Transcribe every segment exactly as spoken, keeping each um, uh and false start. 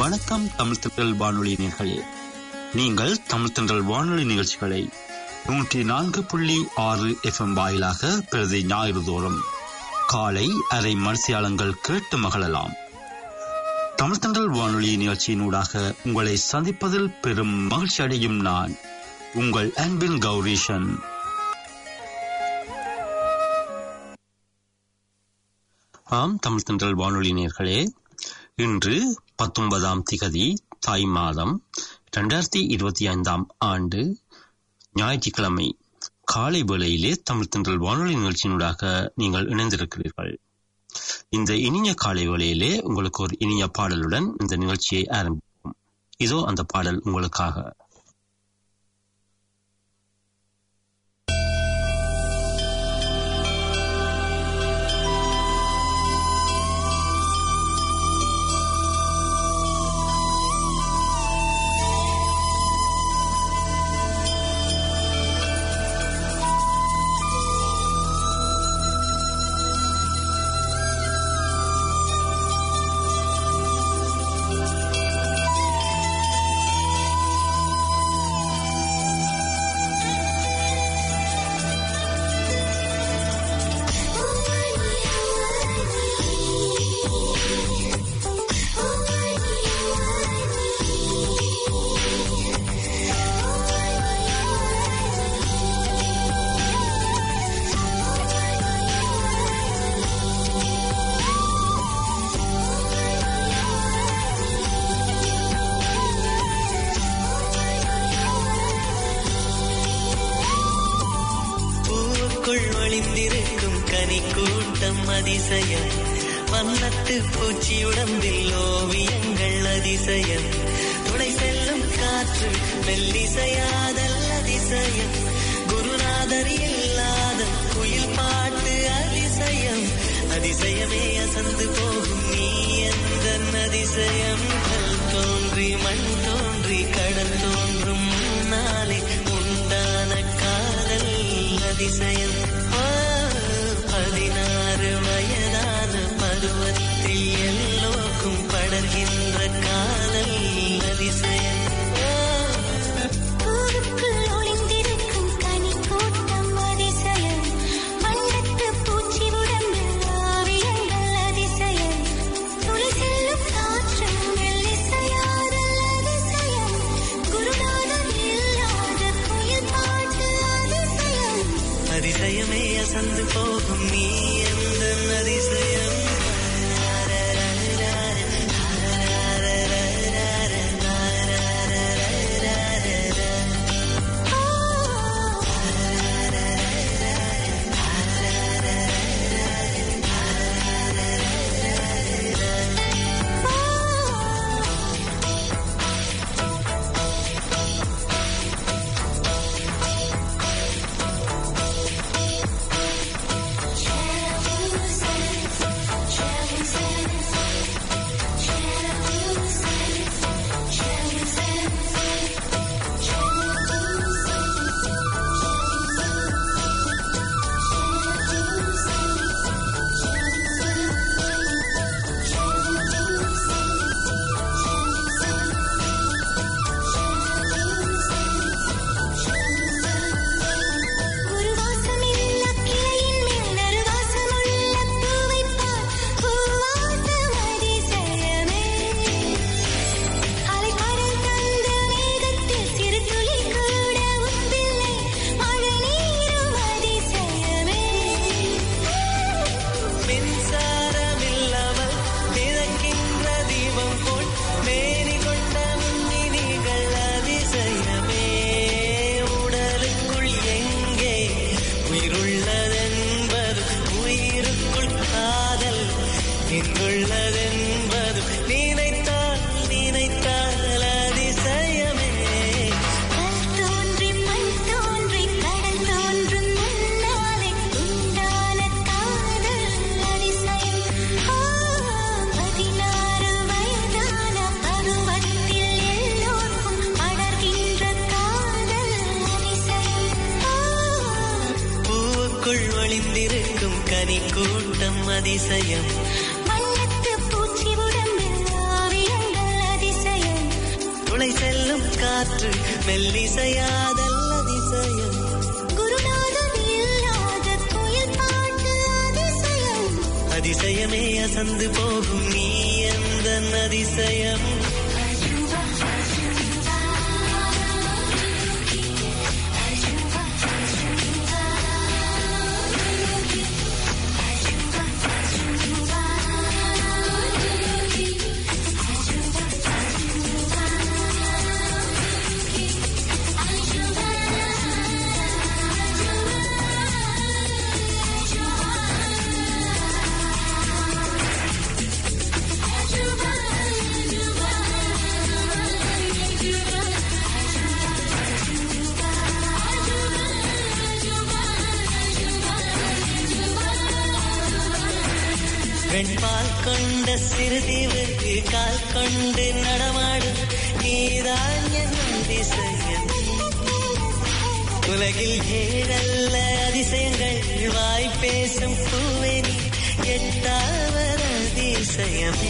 வணக்கம் தமிழ் தென்றல் வானொலி நேயர்களே, நீங்கள் தமிழ் தென்றல் வானொலி நிகழ்ச்சிகளை நூற்றி நான்கு புள்ளி ஆறு எஃப் எம் வாயிலாக பிரதி ஞாயிறு தோறும் காலை அரை மணித்தியாலங்கள் கேட்டு மகிழலாம். தமிழ் தென்றல் வானொலி நிகழ்ச்சியினூடாக உங்களை சந்திப்பதில் பெரும் மகிழ்ச்சி அடையும் நான் உங்கள் அன்பின் கௌரீஷன். ஆம், தமிழ் தென்றல் வானொலி நேயர்களே, இன்று பத்தொன்பதாம் திகதி தாய் மாதம் இரண்டாயிரத்தி இருபத்தி ஐந்தாம் ஆண்டு ஞாயிற்றுக்கிழமை காலை வேளையிலே தமிழ் தென்றல் வானொலி நிகழ்ச்சியினூடாக நீங்கள் இணைந்திருக்கிறீர்கள். இந்த இனிய காலை வேளையிலே உங்களுக்கு ஒரு இனிய பாடலுடன் இந்த நிகழ்ச்சியை ஆரம்பிப்போம். இதோ அந்த பாடல் உங்களுக்காக. அதிசயம் வண்ணத்து பூச்சியுடம்பில் ஓவியங்கள் அதிசயம் துணை செல்லும் காற்று மெல்லிசையாதல் அதிசயம் குருநாதர் இல்லாத குயில் பாட்டு அதிசயம் அதிசயமே அசந்து போகும் நீ எந்த அதிசயம் கல் தோன்றி மண் தோன்றி கடல் தோன்றும் முன்னாலே உண்டான காதல் அதிசயம். பதினாறு வயதான பருவத்தில் எல்லோருக்கும் படர்கின்ற காதல் அதிசயம். அதிசயமே அசந்து போகும் நீ எந்த அதிசயம். அதிசயம் வண்ணத்து பூச்சி உடம்பில் ஓவியங்கள் அதிசயம் காற்று மெல்லிசையாதல் அதிசயம் குருநாதன் இல்லாத குயில் பாட்டு அதிசயம் அதிசயமே அசந்து போகும் நீ எந்த அதிசயம் வெண்பால் கொண்ட சிறுதீவுக்கு கால் கொண்டு நடமாடும் நீதான் என் அதிசயம் உலகில் ஏழல்ல அதிசயங்கள் வாய் பேசும் பூவெனி எட்டாவது அதிசயமே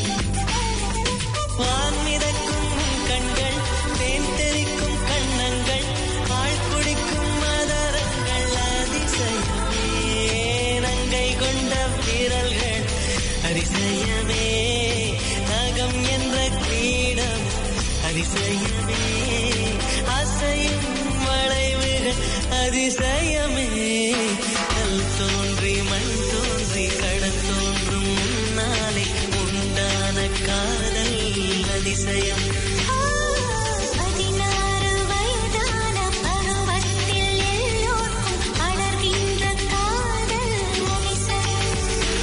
வான் மிதக்கும் கண்கள் தேன் தெளிக்கும் கண்ணங்கள் பால் குடிக்கும் மதரங்கள் அதிசயமே நங்கை கொண்ட வீரல்கள் அதிசயமே நகம் என்ற கிரீடம் அதிசயமே அசையும் வளைவுகள் அதிசயமே கல் தோன்றி மண் தோன்றி கடல் தோன்றும் முன்னாலே உண்டான காதல் அதிசயம் பதினாறு வயதான பருவத்தில் எல்லோருக்கும் அடர்கின்ற காதல் அதிசயம்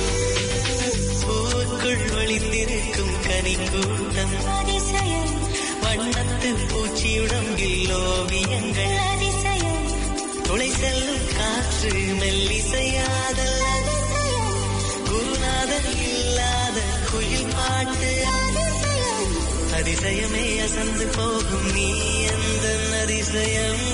பூக்குள் ஒளிந்திருக்கும் கனி கூட்டம் அதிசயம் வண்ணத்து பூச்சியுடம்பில் ஓவியங்கள் அதிசயம் துளை செல்லும் காற்று மெல்லிசையாதல் அதிசயம் குருநாதன் இல்லாத குயில் பாட்டு அதிசயம் அதிசயமே அசந்து போகும் நீ எந்த அதிசயம்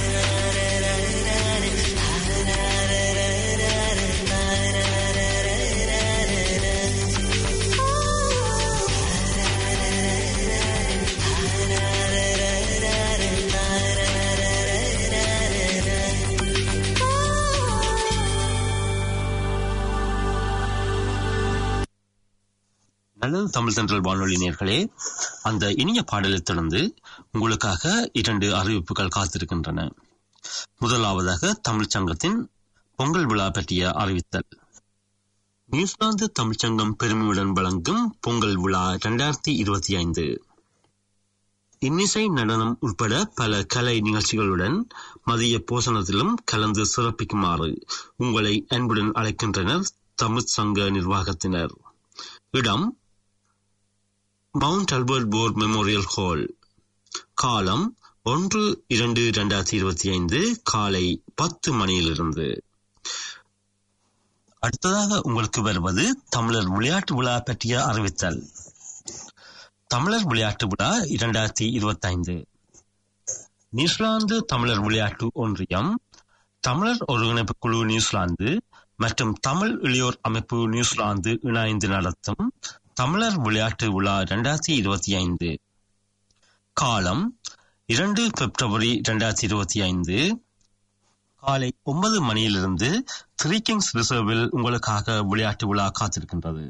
நல்லது தமிழ் சென்ட்ரல் வானொலி நேயர்களே, அந்த இனிய பாடலை தொடர்ந்து உங்களுக்காக இரண்டு அறிவிப்புகள் காத்திருக்கின்றன. முதலாவதாக தமிழ்ச் சங்கத்தின் பொங்கல் விழா பற்றிய அறிவித்தல். நியூசிலாந்து தமிழ்ச்சங்கம் பெருமையுடன் வழங்கும் பொங்கல் விழா இரண்டாயிரத்தி இருபத்தி ஐந்து இன்னிசை, நடனம் உட்பட பல கலை நிகழ்ச்சிகளுடன் மதிய போசனத்திலும் கலந்து சிறப்பிக்குமாறு உங்களை அன்புடன் அழைக்கின்றனர் தமிழ்ச் சங்க நிர்வாகத்தினர். இடம் Mount Albert war memorial hall. காலம் ஒன்று இரண்டு இரண்டாயிரத்தி இருபத்தி ஐந்து காலை பத்து மணியிலிருந்து. அடுத்ததாக உங்களுக்கு வருவது தமிழர் விளையாட்டு விழா பற்றிய அறிவித்தல். தமிழர் விளையாட்டு விழா இரண்டாயிரத்தி இருபத்தி ஐந்து நியூசிலாந்து தமிழர் விளையாட்டு ஒன்றியம், தமிழர் ஒருங்கிணைப்பு குழு நியூசிலாந்து மற்றும் தமிழ் இளையோர் அமைப்பு நியூசிலாந்து இணைந்து நடத்தும் தமிழர் விளையாட்டு விழா இரண்டாயிரத்தி இருபத்தி ஐந்து. காலம் இரண்டு பிப்ரவரி இரண்டாயிரத்தி இருபத்தி ஐந்து காலை ஒன்பது மணியிலிருந்து த்ரீ கிங்ஸ் ரிசர்வில் உங்களுக்காக விளையாட்டு விழா காத்திருக்கின்றது.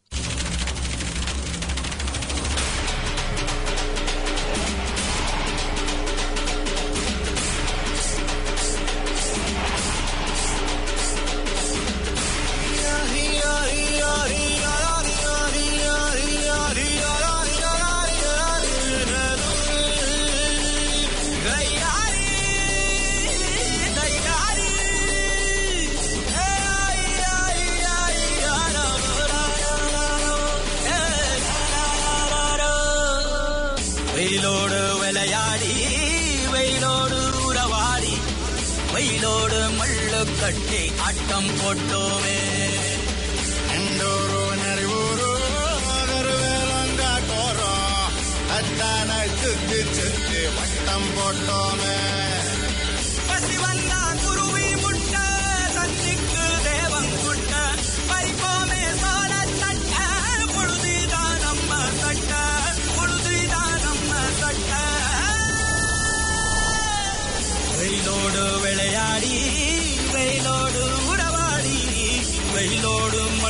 வெயிலோடு விளையாடி வெயிலோடு உறவாடி வெயிலோடு மள்ளு கட்டி ஆட்டம் போட்டோமே. எண்டூரு நெறிவூரு வேலங்காட்டோரோ அத்தானை சுத்தி சுத்தி வட்டம் போட்டோமே. பசி வந்தா குருவி முட்ட சந்திக்கு தேவன் குட்ட பறிப்போமே சோழ சட்ட பொழுதுதான் நம்ம சட்ட பொழுதுதான் நம்ம சட்ட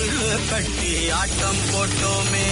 மல்லு கட்டி ஆட்டம் போட்டோமே.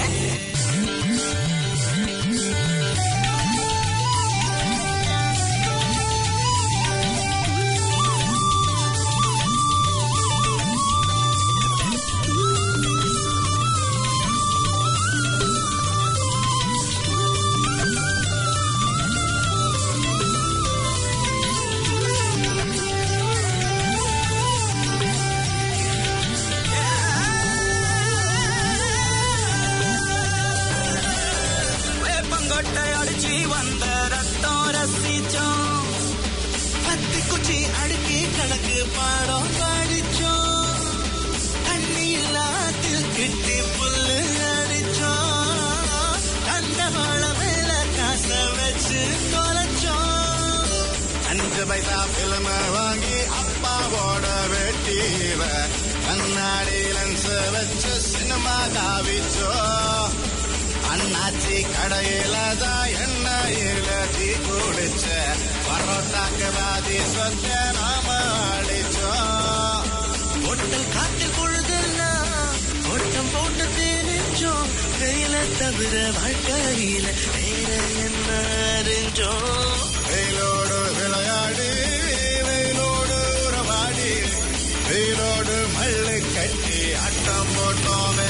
அஞ்சு பைசா பிலிம வாங்கி அப்பாவோட வெட்டிவ கண்ணாடி லென்ஸ் வச்சு சினிமா காவிச்சோ. அண்ணாச்சி கடையில தான் எண்ணெயில தீ குடிச்ச பரோட்டாக்கு பாதி சொத்த நாம அடிச்சோம். ஒட்டல் காட்டில் பொழுதெல்லாம் ஓட்டம் போட்டு தெரிஞ்சோம். வெயில தவிர வாழ்க்கையில வேற என்ன அறிஞ்சோம். வெயிலோடு விளையாடி வெயிலோடு உறவாடி வெயிலோடு மல்லு கட்டி ஆட்டம் போட்டோமே.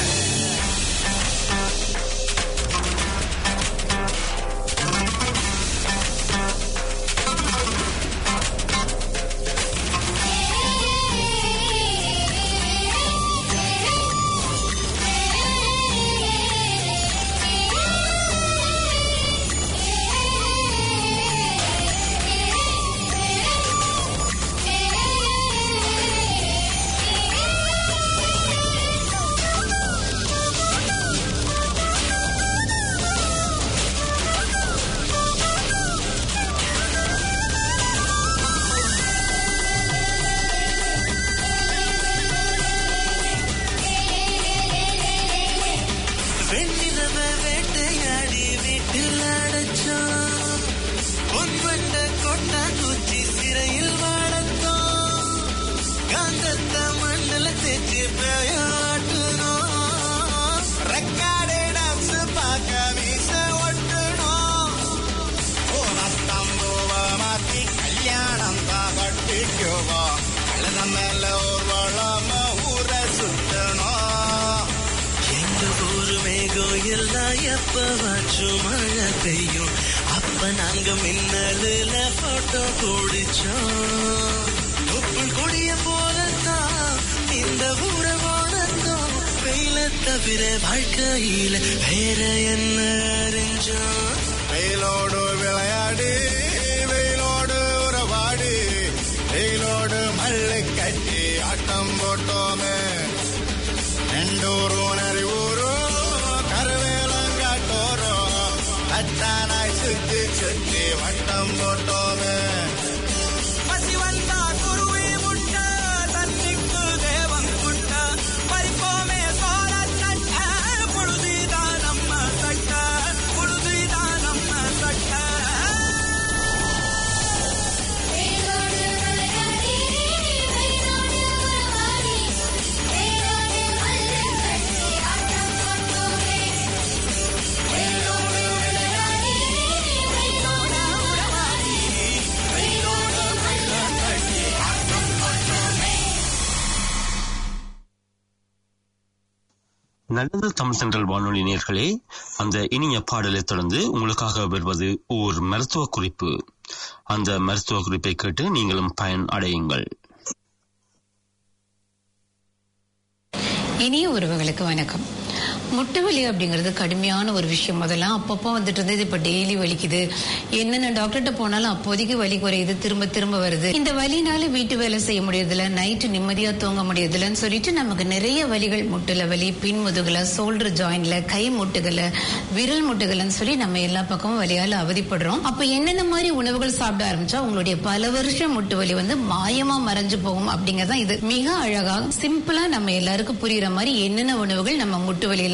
எப்பவாச்சும் மழை பெய்யும் அப்ப நாங்க மின்னலுல போட்டோ குடிச்சோம். தொப்புள் கொடிய போலத்தான் இந்த ஊரை வாழ்ந்தோம். வெயில தவிர வாழ்க்கையில வேற என்ன அறிஞ்சோம். வெயிலோடு விளையாடி வெயிலோடு உறவாடி வெயிலோடு மல்லு கட்டி ஆட்டம் போட்டோமே. ரெண்டூரும் நரிவூரும் கருவேலங்காட்டோரும் அத்தானாய் சுத்தி சுத்தி வட்டம் போட்டோமே. பசி வந்தா குருவி முட்ட தன்னிக்கு தேவன் குட்ட பறிப்போமே சோழ சட்ட புழுதிதான் நம்ம சட்ட புழுதிதான் நம்ம சட்ட. நல்லது தமிழ் சென்ட்ரல் வானொலி நேயர்களே, அந்த இனிய பாடலை தொடர்ந்து உங்களுக்காக வருவது ஓர் மருத்துவ குறிப்பு. அந்த மருத்துவ குறிப்பை கேட்டு நீங்களும் பயன் அடையுங்கள். இனிய உறவுகளுக்கு வணக்கம். முட்டு வலி அப்படிங்கிறது கடுமையான ஒரு விஷயம். முதல்லாம் அப்பப்போ வந்துட்டு இருந்தது, இப்ப டெய்லி வலிக்குது. என்னென்ன டாக்டர்கிட்ட போனாலும் அப்போதைக்கு வலி குறையுது, திரும்ப திரும்ப வருது. இந்த வலினால வீட்டு வேலை செய்ய முடியறதில்ல, நைட்டு நிம்மதியா தூங்க முடியறதில்லன்னு சொல்லிட்டு நமக்கு நிறைய வலிகள், முட்டுல வலி, பின் முதுகுல, சோல்டர் ஜாயின்ட்ல, கை முட்டுகளை, விரல் முட்டுகள்னு சொல்லி நம்ம எல்லா பக்கமும் வலியால அவதிப்படுறோம். அப்ப என்னென்ன மாதிரி உணவுகள் சாப்பிட ஆரம்பிச்சா உங்களுடைய பல வருஷம் முட்டு வலி வந்து மாயமா மறைஞ்சு போகும் அப்படிங்கறதான் இது. மிக அழகா சிம்பிளா நம்ம எல்லாருக்கும் புரியுற மாதிரி என்னென்ன உணவுகள் நம்ம முட்டு வலி எல்லாம்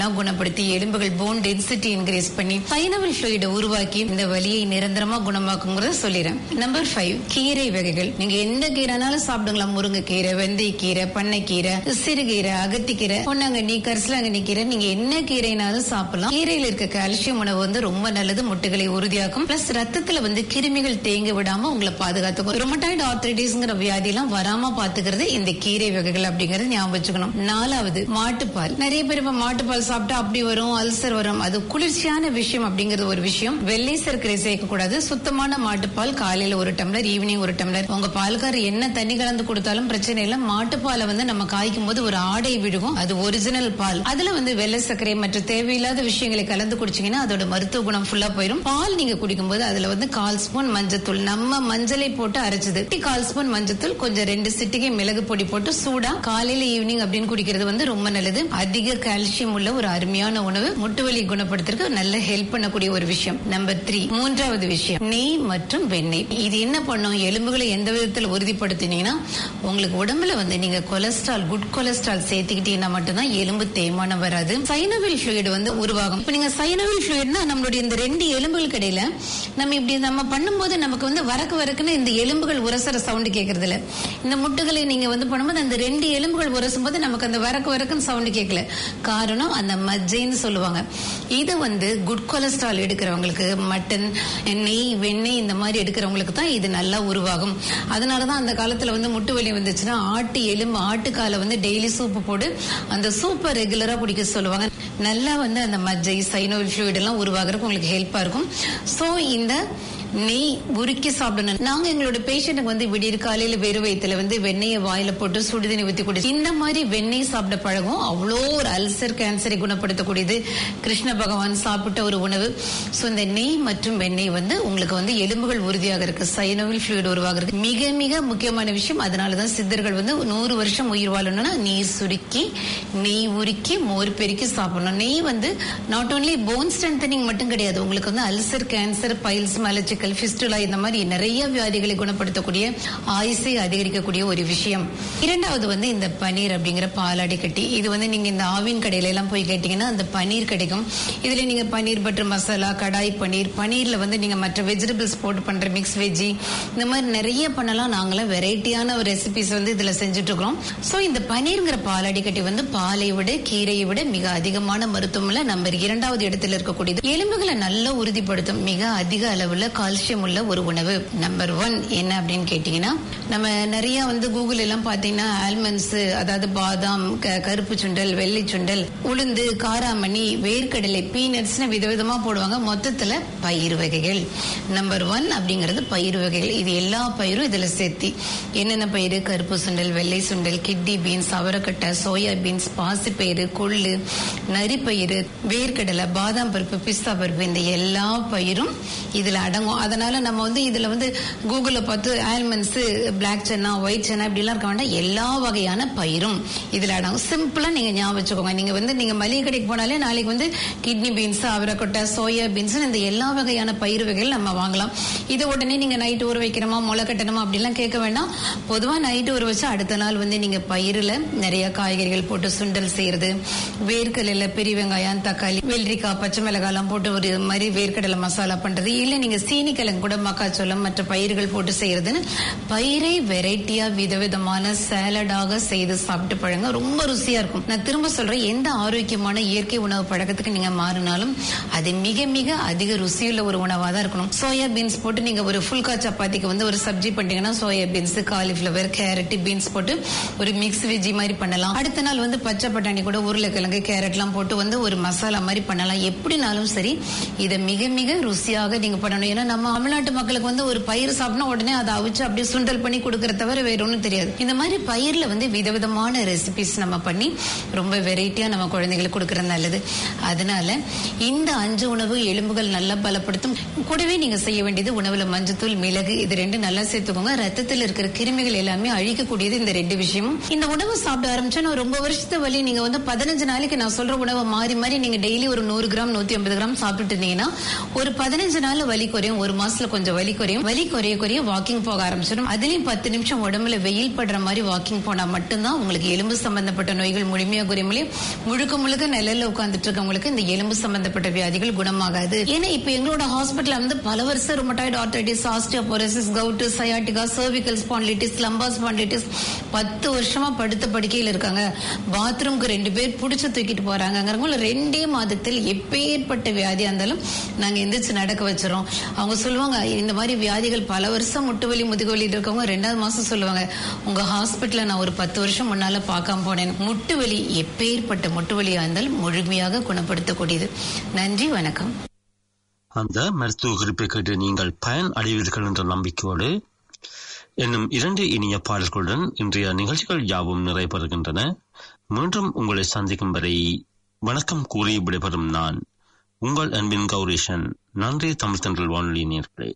எல்லாம் குணப்படுத்தி எலும்புகள் போன் டென்சிட்டி இன்க்ரீஸ் பண்ணி சைனவல் ஃப்ளூயிட உருவாக்கி இந்த வலியை நிரந்தரமா குணமாக்குங்கிறத சொல்லிடுறேன். நம்பர் ஃபைவ், கீரை வகைகள். நீங்க எந்த கீரைனாலும் சாப்பிடுங்களா. முருங்கைக்கீரை, வெந்தயக்கீரை, பண்ணைக்கீரை, சிறுகீரை, அகத்திக்கீரை, பொன்னாங்கண்ணி, கரிசலாங்கண்ணி கீரை, நீங்க என்ன கீரைனாலும் சாப்பிடலாம். கீரையில இருக்க கால்சியம் உணவு வந்து ரொம்ப நல்லது, முட்டுகளை உறுதியாக்கும். பிளஸ் ரத்தத்துல வந்து கிருமிகள் தேங்க விடாம உங்களை பாதுகாத்துக்கும். ரொமட்டாய்டு ஆர்த்ரைட்டிஸ்ங்கிற வியாதி எல்லாம் வராம பாத்துக்கிறது இந்த கீரை வகைகள் அப்படிங்கறது ஞாபகம் வச்சுக்கணும். நாலாவது, மாட்டுப்பால். நிறைய பேர் இப்ப மாட்டுப்பால் சாப்பிட்டா அப்படி வரும், அல்சர் வரும். அது குளிர்ச்சியான விஷயம் அப்படிங்கறது ஒரு விஷயம். வெள்ளை சர்க்கரை சேர்க்க கூடாது. சுத்தமான மாட்டுப்பால் காலையில ஒரு டம்ளர், ஈவினிங் ஒரு டம்ளர். உங்க பால்காரர் என்ன தண்ணி கலந்து கொடுத்தாலும் பிரச்சனை இல்ல. மாட்டுப்பாலை வந்து நம்ம காய்க்கும் போது ஒரு ஆடை விடுவோம், அது ஒரிஜினல் பால். அதுல வந்து வெள்ளை சர்க்கரை மற்ற தேவையில்லாத விஷயங்களை கலந்து குடிச்சீங்கன்னா அதோட மருத்துவ குணம் ஃபுல்லா போயிடும். பால் நீங்க குடிக்கும் போது அதுல வந்து கால் ஸ்பூன் மஞ்சத்தூள், நம்ம மஞ்சளை போட்டு அரைச்சது, கால் ஸ்பூன் மஞ்சத்தூள், கொஞ்சம் ரெண்டு சிட்டிகை மிளகு பொடி போட்டு சூடா காலையில ஈவினிங் அப்படின்னு குடிக்கிறது வந்து ரொம்ப நல்லது. அதிக கால்சியம் உள்ள ஒரு அருமையான உணவு, முட்டு வலி குணப்படுத்துறதுக்கு நல்ல ஹெல்ப் பண்ணக்கூடிய ஒரு விஷயம். நம்பர் த்ரீ, மூன்றாவது விஷயம், நெய் மற்றும் வெண்ணெய். இது என்ன பண்ணும், எலும்புகளை எந்த விதத்தில் உறுதிப்படுத்தினீங்கன்னா உங்களுக்கு உடம்புல வந்து நீங்க கொலஸ்ட்ரால், குட் கொலஸ்ட்ரால் சேர்த்துக்கிட்டீங்கன்னா மட்டும்தான் எலும்பு தேய்மானம் வராது. சைனோவில் ஃப்ளூயிட் வந்து உருவாகும். இப்ப நீங்க சைனோவில் ஃப்ளூயிட்னா நம்மளுடைய இந்த ரெண்டு எலும்புகளுக்கு இடையில நம்ம இப்படி நம்ம பண்ணும்போது நமக்கு வந்து வரக்கு வரக்குன்னு இந்த எலும்புகள் உரசுற சவுண்ட் கேட்கறது இல்ல. இந்த முட்டுகளை நீங்க வந்து பண்ணும்போது அந்த ரெண்டு எலும்புகள் உரசும் போது நமக்கு அந்த வரக்கு வரக்குன்னு சவுண்ட் கேட்கல. காரணம் அந்த மஜ்ஜைன்னு சொல்லுவாங்க. இது வந்து குட் கொலஸ்ட்ரால் எடுக்கிறவங்களுக்கு, மட்டன், நெய், வெண்ணெய் இந்த மாதிரி எடுக்கிறவங்களுக்கு தான் இது நல்லா உருவாகும். அதனாலதான் அந்த காலத்துல வந்து முட்டு வலி வந்துச்சுன்னா ஆட்டு எலும்பு, ஆட்டுக்கால வந்து டெய்லி சூப்பு போட்டு அந்த சூப்பை ரெகுலரா குடிக்க சொல்லுவாங்க. நல்லா வந்து அந்த மஜ்ஜை, சைனோவில் ஃப்ளூயிட் எல்லாம் உருவாகிறதுக்கு உங்களுக்கு ஹெல்ப்பா இருக்கும். சோ இந்த நெய் உருக்கி சாப்பிடணும். நாங்க எங்களோட பேஷண்ட்டுக்கு வந்து விடியற் காலையில வெறும் வயித்துல வந்து வெண்ணெயை வாயில போட்டு சுடுதண்ணி ஊத்தி குடி, இந்த மாதிரி வெண்ணெய் சாப்பிட பழகும். அவ்வளோ ஒரு அல்சர், கேன்சரை குணப்படுத்தக்கூடியது கிருஷ்ண பகவான் சாப்பிட்ட ஒரு உணவு. சோ இந்த நெய் மற்றும் வெண்ணெய் வந்து உங்களுக்கு வந்து எலும்புகள் உறுதியாக இருக்கு, சைனோவில் ஃப்ளூயிட் உருவாகிறது மிக மிக முக்கியமான விஷயம். அதனாலதான் சித்தர்கள் வந்து நூறு வருஷம் உயிர் வாழணும்னா நீர் சுருக்கி, நெய் உருக்கி, மோர் பெருக்கி சாப்பிடணும். நெய் வந்து நாட் ஓன்லி போன் ஸ்ட்ரென்தனிங் மட்டும் கிடையாது, உங்களுக்கு வந்து அல்சர், கேன்சர், பைல்ஸ், மலச்சி, பிஸ்டுலா இந்த மாதிரி நிறைய வியாதிகளை குணப்படுத்தக்கூடிய, ஆயுசை அதிகரிக்கக்கூடிய ஒரு விஷயம். இரண்டாவது வந்து இந்த பனீர் அப்படிங்கிற பாலாடை கட்டி. இது வந்து நீங்க இந்த ஆவின் கடையில எல்லாம் போய் கேட்டீங்கன்னா அந்த பனீர் கிடைக்கும். இதுல நீங்க பனீர் பட்டர் மசாலா, கடாய் பனீர், பனீர்ல வந்து நீங்க மற்ற வெஜிடபிள்ஸ் போட்டு பண்ற மிக்ஸ் வெஜ்ஜி, இந்த மாதிரி நிறைய பண்ணலாம். நாங்களாம் வெரைட்டியான ஒரு ரெசிபிஸ் வந்து இதுல செஞ்சுட்டு இருக்கிறோம். சோ இந்த பனீர்ங்கிற பாலாடை கட்டி வந்து பாலை விட, கீரையை விட மிக அதிகமான மருத்துவம்ல நம்பர் இரண்டாவது இடத்துல இருக்கக்கூடியது. எலும்புகளை நல்லா உறுதிப்படுத்தும், மிக அதிக அளவுல கால்சியம் உள்ள ஒரு உணவு. நம்பர் ஒன் என்ன அப்படின்னு கேட்டீங்கன்னா, நம்ம நிறைய வந்து கூகுள் எல்லாம் பாத்தீங்கன்னா ஆல்மண்ட்ஸ், அதாவது பாதாம், கருப்பு சுண்டல், வெள்ளை சுண்டல், உளுந்து, காராமணி, வேர்க்கடலை, பீனட்ஸ் விதவிதமா போடுவாங்க. மொத்தத்துல பயிர் வகைகள். நம்பர் ஒன் அப்படிங்கிறது பயிர் வகைகள். இது எல்லா பயிரும் இதுல சேர்த்தி என்னென்ன பயிர், கருப்பு சுண்டல், வெள்ளை சுண்டல், கிட்னி பீன்ஸ், அவரக்கட்டை, சோயா பீன்ஸ், பாசிப்பயிறு, கொள்ளு, நரிப்பயிறு, வேர்க்கடலை, பாதாம் பருப்பு, பிஸ்தா பருப்பு, இந்த எல்லா பயிரும் இதுல அடங்கும். அதனால நம்ம வந்து இதுல வந்து கூகுள்ல பார்த்து almonds, black chana, white chana இப்படி எல்லாம் இருக்க வேண்டாம். எல்லா வகையான பயிரும் இதுல அடங்கும். சிம்பிளா நீங்க ஞாபகம் வச்சுக்கோங்க. நீங்க வந்து நீங்க மளிகை கடைக்கு போனாலே நாளைக்கு வந்து கிட்னி பீன்ஸ், அவரைக்கொட்டை, சோயா பீன்ஸ், இந்த எல்லா வகையான பயிர் வகைகள் நம்ம வாங்கலாம். இது உடனே நீங்க நைட் ஊற வைக்கிறோமா, முளை கட்டணுமா அப்படிலாம் கேட்க வேண்டாம். பொதுவா நைட் ஊற வச்சு அடுத்த நாள் வந்து நீங்க பயிரில நிறைய காய்கறிகள் போட்டு சுண்டல் செய்யறது, வேர்க்கடலை, பெரிய வெங்காயம், தக்காளி, வெள்ளரிக்காய், பச்சை மிளகாய் எல்லாம் போட்டு ஒரு மாதிரி வேர்க்கடலை மசாலா பண்றது, இல்ல நீங்க சீனி கிழங்கு கூட மக்காச்சோளம் மற்ற பயிர்கள் போட்டு செய்யறதுன்னு பயிரை வெரைட்டியா விதவிதமான சாலடாக செய்து சாப்பிட்டு பழங்க, ரொம்ப ருசியா இருக்கும். நான் திரும்ப சொல்றேன், எந்த ஆரோக்கியமான இயற்கை உணவு பழக்கத்துக்கு நீங்க மாறினாலும் அது மிக மிக அதிக ருசியுள்ள ஒரு உணவா தான் இருக்கணும். சோயா பீன்ஸ் போட்டு நீங்க ஒரு ஃபுல்கா சப்பாத்திக்கு வந்து ஒரு சப்ஜி பண்ணீங்கன்னா soya beans, cauliflower, carrot, beans போட்டு ஒரு மிக்ஸ் வெஜ்ஜி மாதிரி பண்ணலாம். அடுத்த நாள் வந்து பச்சை பட்டாணி கூட உருளைக்கிழங்கு, கேரட் எல்லாம் போட்டு வந்து ஒரு மசாலா மாதிரி பண்ணலாம். எப்படினாலும் சரி இதை மிக மிக ருசியாக நீங்க பண்ணணும். ஏன்னா நம்ம தமிழ்நாட்டு மக்களுக்கு வந்து ஒரு பயிர் சாப்பிட்டா உடனே அதை அவிச்சு அப்படியே சுண்டல் பண்ணி கொடுக்கற தவிர வேற ஒன்றும் தெரியாது. இந்த மாதிரி பயிர்ல வந்து விதவிதமான ரெசிபிஸ் நம்ம பண்ணி ரொம்ப வெரைட்டியா நம்ம குழந்தைகளுக்கு கொடுக்கறது நல்லது. அதனால இந்த அஞ்சு உணவு எலும்புகள் நல்லா பலப்படுத்தும். கூடவே நீங்க செய்ய வேண்டியது உணவுல மஞ்சத்தூள், மிளகு இது ரெண்டு நல்லா சேர்த்துக்கோங்க. ரத்தத்தில் இருக்கிற கிருமிகள் எல்லாமே அழிக்கக்கூடியது இந்த ரெண்டு விஷயமும். இந்த உணவு சாப்பிட ஆரம்பிச்சா ரொம்ப வருஷத்து வழி நீங்க வந்து பதினஞ்சு நாளைக்கு நான் சொல்ற உணவை மாறி மாறி நீங்க டெய்லி ஒரு நூறு கிராம் நூத்தி ஐம்பது கிராம் சாப்பிட்டு இருந்தீங்கன்னா ஒரு பதினஞ்சு நாள் வலி குறையும். ஒரு மாசத்துல கொஞ்சம் வலி குறையும். வலி குறைய குறைய வாக்கிங் போக ஆரம்பிச்சிடும். அதுலயும் பத்து நிமிஷம் உடம்புல வெயில் படுற மாதிரி வாக்கிங் போனா மட்டும்தான் உங்களுக்கு எலும்பு சம்பந்தப்பட்ட நோய்கள் முழுமையா குறையும். முழுக்க முழுக்க நிழல்ல உட்கார்ந்துட்டு இருக்கவங்களுக்கு இந்த எலும்பு சம்பந்தப்பட்ட வியாதிகள் குணமாகாது. ஏன்னா இப்ப எங்களோட ஹாஸ்பிட்டல் வந்து பல வருஷம் rheumatoid arthritis, osteoporosis, gout, sciatica, cervical spondylitis, lumbar spondylitis பத்து வருஷமா படுத்த படுக்கையில் இருக்காங்க. பாத்ரூம்க்கு ரெண்டு பேர் புடிச்சு தூக்கிட்டு போறாங்க. ரெண்டே மாதத்தில் எப்பேற்பட்ட வியாதியா இருந்தாலும் நாங்க எந்திரிச்சு நடக்க வச்சிரோம். அவங்க சொல்லுவாங்க இந்த மாதிரி வியாதிகள் பல வருஷம் முட்டுவலி முதுகுவலி இருக்கவங்க ரெண்டாவது மாசம் சொல்லுவாங்க உங்க ஹாஸ்பிட்டல்ல நான் ஒரு பத்து வருஷம் முன்னால பார்க்காம போனேன். முட்டுவலி எப்பேற்பட்ட முட்டுவலியா இருந்தாலும் முழுமையாக குணப்படுத்தக்கூடியது. நன்றி, வணக்கம். அந்த மருத்துவ குறிப்பை கேட்டு நீங்கள் பயன் அடைவீர்கள் என்ற நம்பிக்கையோடு என்னும் இரண்டு இனிய பாடல்களுடன் இன்றைய நிகழ்ச்சிகள் யாவும் நிறைவேறுகின்றன. மீண்டும் உங்களை சந்திக்கும் வரை வணக்கம் கூறி விடைபெறும் நான் உங்கள் அன்பின் கௌரேஷன். நன்றி தமிழ் தென்றல் வானொலி நேயர்களே.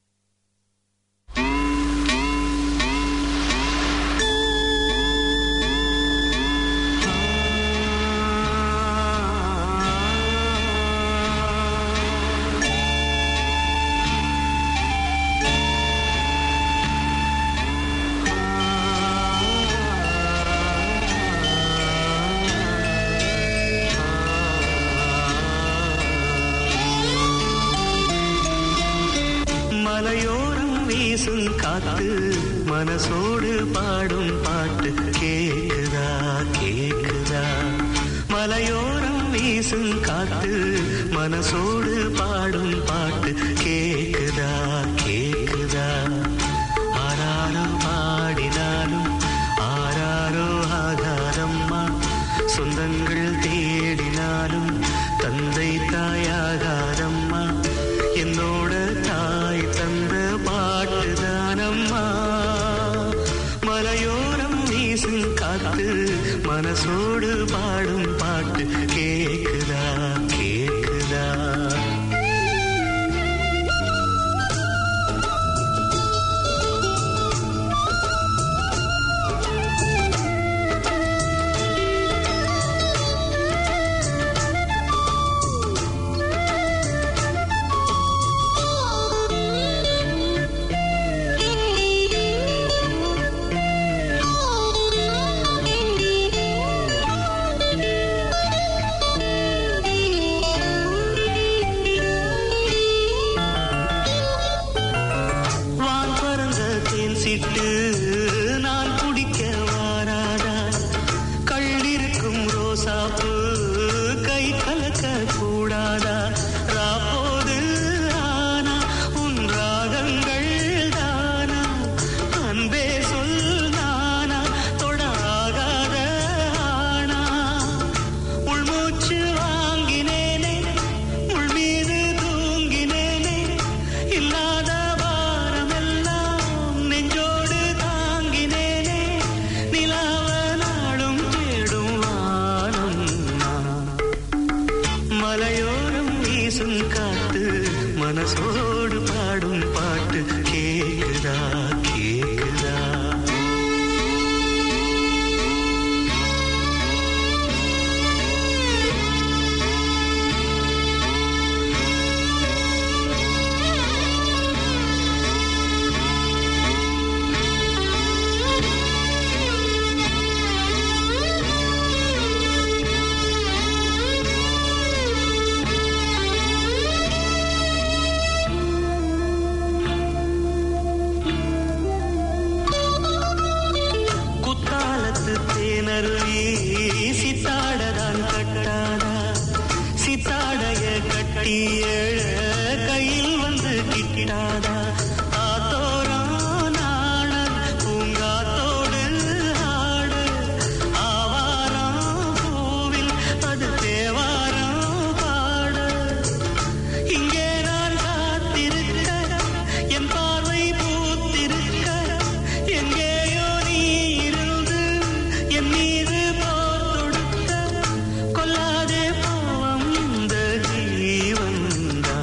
மலையோரம் வீசும் காத்து மனசோடு பாடும் பாட்டு கேக்குதா கேக்குதா. மலையோரம் வீசும் காத்து மனசோடு பாடும் பாட்டு கேக்குதா கேக்குதா. ஆராரோ பாடினாலும் ஆராரோ ஆகாதம்மா. சொந்தங்கள் தேடினாலும் தந்தை தாயாகாதம்மா. என்னோட தாய் தந்த பாட்டுதானம்மா. மலையோரம் வீசும் காத்து மனசோடு பாடும் பாட்டு கேக்குதா கேக்குதா. நான் குடிக்க வாராதா. கள்ளிருக்கும் ரோசாப்பு கை கலக்க கூடாதா. ராப்போது ஆனா உன் ராகங்கள் தானா. அன்பே சொல் நானா தொடாகாத ஆனா. உள்மூச்சு வாங்கினேனே உள் மீது தூங்கினேனே. இல்லாத மனசோடு பாடும் பாட்டு கேக்குதா கேக்குதா. சித்தாடதான் கட்டாதா. சித்தாடைய கட்டி கையில் வந்து கிட்டாதா. ஆத்தோரம் நாணல் பூங்காத்தோடு ஆடு. ஆவாரம் பூவில் அது தேவாரம் பாடு. இங்கே நான் காத்திருக்க என் பார்வை பூத்திருக்க. எங்கேயோ நீ இருந்து என் மீது போர் தொடுக்க. கொல்லாதே பாவம் இந்த ஜீவன்தான்.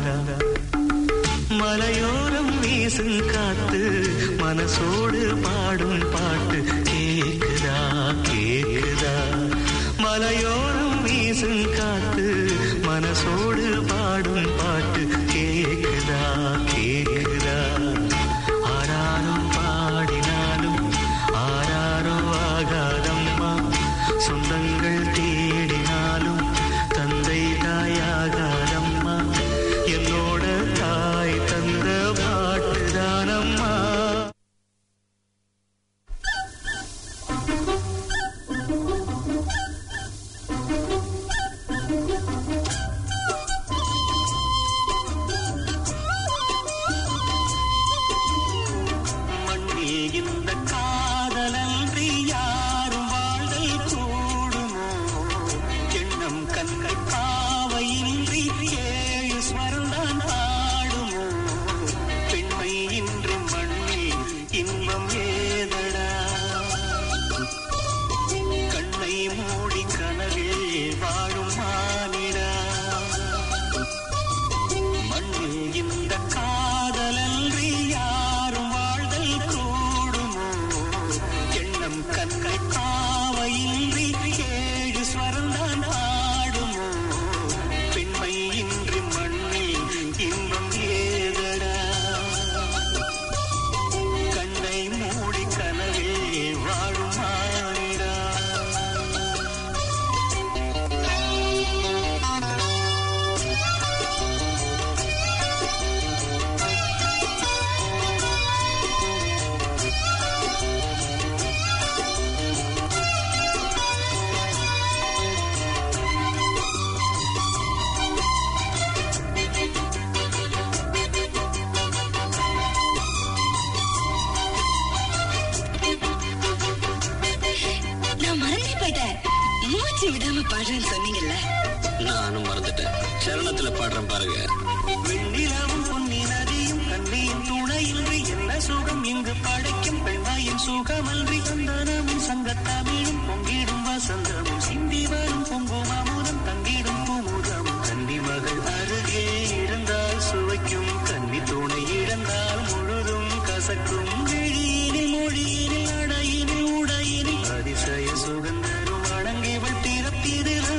பாடுறேன் பாருங்க. வெண்ணிலவும் பொன்னி நதியும் கண்ணியின் துணையின்றி என்ன சுகம் இங்கு படைக்கும் பெண்மாயின் சுகமன்றி சந்தனமும் சங்கத்தமிழும் பொங்கிடும் வசந்தமும் சிந்தி வரும் பொங்கும் அமுதம் தங்கிடும் குமுதமும் கன்னி மகள் அருகே இருந்தால் சுவைக்கும் கன்னி துணை இழந்தால் முழுதும் கசக்கும் வெளியினில் மொழியினில் அடையினில் உடையினில் அதிசய சுகந்தரும் அடங்கிவள் பிறப்பிதில்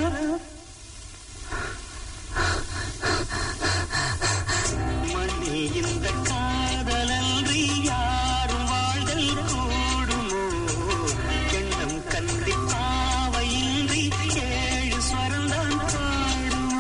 மண்ணில் இந்த காதலன்றி யாரும் வாழ்தல் கூடுமோ எண்ணம் கந்தி பாவையின்றி ஏழு ஸ்வரம்தான் பாடுமோ.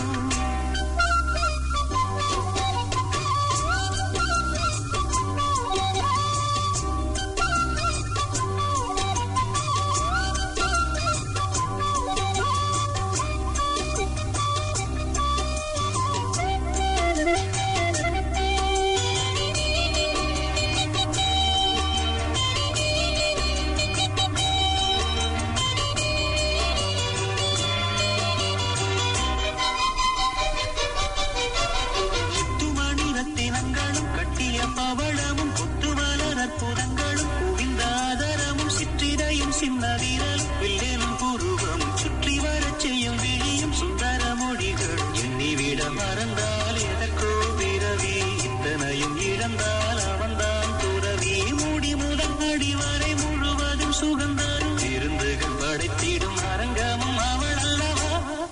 முத்துமணி ரத்தினங்களும் கட்டிய பவளமும் கொத்துமலர் அற்புதங்களும் குவிந்த ஆதரமும் சிற்றிடையும் சின்ன வீரலும் வில்லேனும் புருவமும் சுற்றி வரச் செய்யும் விழியும் சுந்தர மொழிகள் எண்ணிவிட மறந்தால் எதற்கோ பிறவி இத்தனையும் இழந்தால் அவன்தான் துறவி மூடி முதல் அடி வரை முழுவதும் சுகந்தரும் விருந்துகள் படைத்திடும் அரங்கமும் அவள் அல்லவா.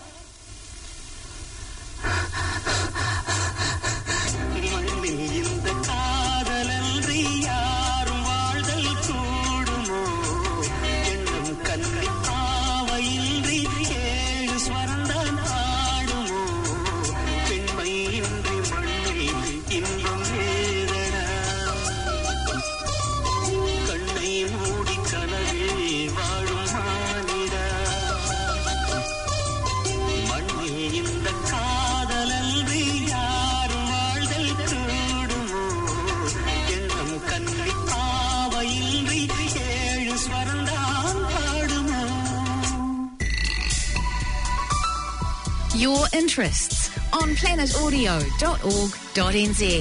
மண்ணில் இந்த காதலன்றி யாரும் வாழ்தல் கூடுமோ எண்ணம் கன்னி பாவையின்றி ஏழு ஸ்வரந்தான் ஆடுமோ பெண்மையின்றி மண்ணில் இன்பம் ஏதடா. கண்ணை மூடி கனவில் வாழும் மானிடா மண்ணில் இந்த காதலன்றி யாரும் வாழ்தல் கூடுமோ எண்ணம் கன்னி பாவையின்றி ஏழு ஸ்வரந்தான் பாடுமோ. Your interests on planet audio dot org dot n z.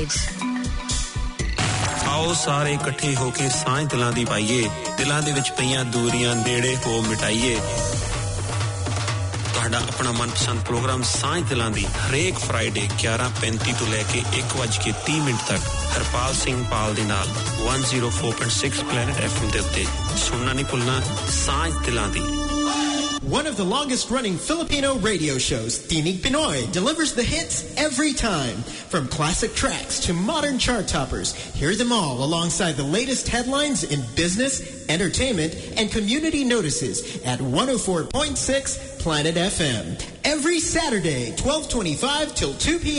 ਆਓ ਸਾਰੇ ਇਕੱਠੇ ਹੋ ਕੇ ਸਾਂਝ ਦਿਲਾਂ ਦੀ ਪਾਈਏ, ਦਿਲਾਂ ਦੇ ਵਿੱਚ ਪਈਆਂ ਦੂਰੀਆਂ ਨੇੜੇ ਹੋ ਮਿਟਾਈਏ। ਤੁਹਾਡਾ ਆਪਣਾ ਮਨਪਸੰਦ ਪ੍ਰੋਗਰਾਮ ਸਾਂਝ ਦਿਲਾਂ ਦੀ ਹਰੇਕ ਫਰਾਈਡੇ ਗਿਆਰਾਂ ਪੈਂਤੀ ਤੋਂ ਲੈ ਕੇ ਇੱਕ ਵੱਜ ਕੇ ਤੀਹ ਮਿੰਟ ਤੱਕ ਹਰਪਾਲ ਸਿੰਘ ਪਾਲ ਦੇ ਨਾਲ one oh four point six planet F M ਦੇ ਉੱਤੇ ਸੁਣਨਾ ਨਹੀਂ ਭੁੱਲਣਾ ਸਾਂਝ ਦਿਲਾਂ ਦੀ। One of the longest-running Filipino radio shows, Tinig Pinoy, delivers the hits every time. From classic tracks to modern chart toppers, hear them all alongside the latest headlines in business, entertainment, and community notices at one oh four point six Planet F M. Every Saturday, twelve twenty-five till two p.m.